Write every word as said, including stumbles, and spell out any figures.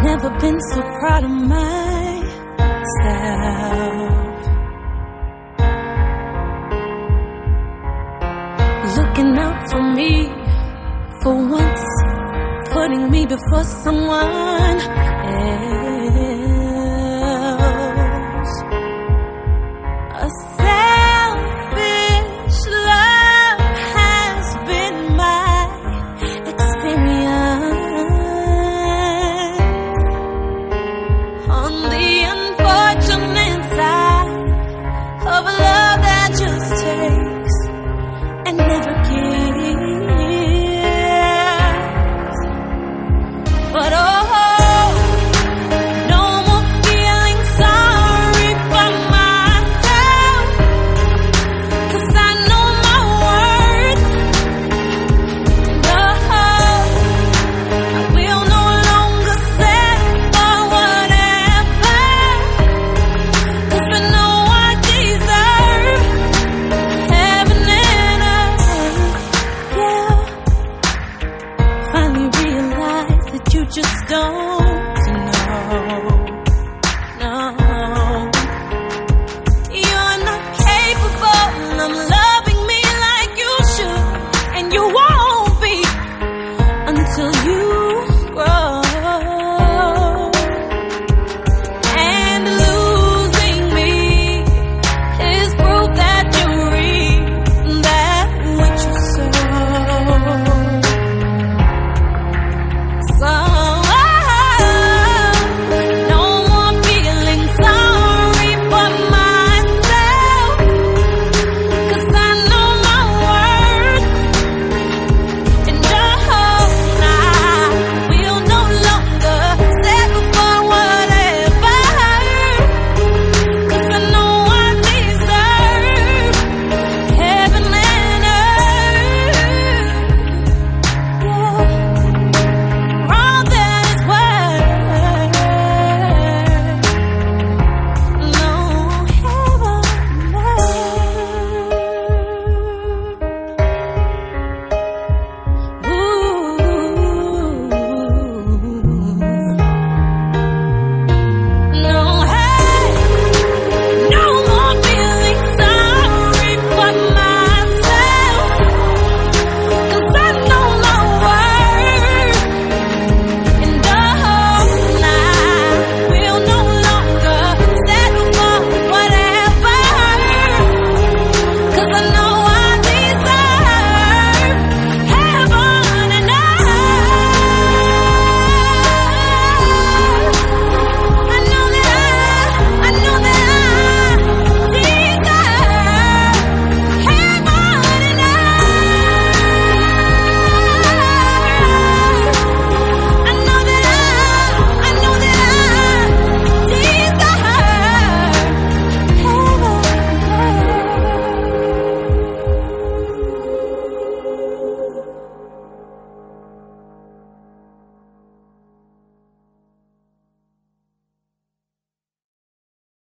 never been so proud of myself. Looking out for me, for once, putting me before someone else. A selfish love has been my experience. On the unfortunate side of a love that just takes and never gives. But oh, no more feeling sorry for myself, 'cause I know my worth. No, I will no longer settle for whatever, 'cause I know I deserve heaven and earth. Yeah, finally realize that you just don't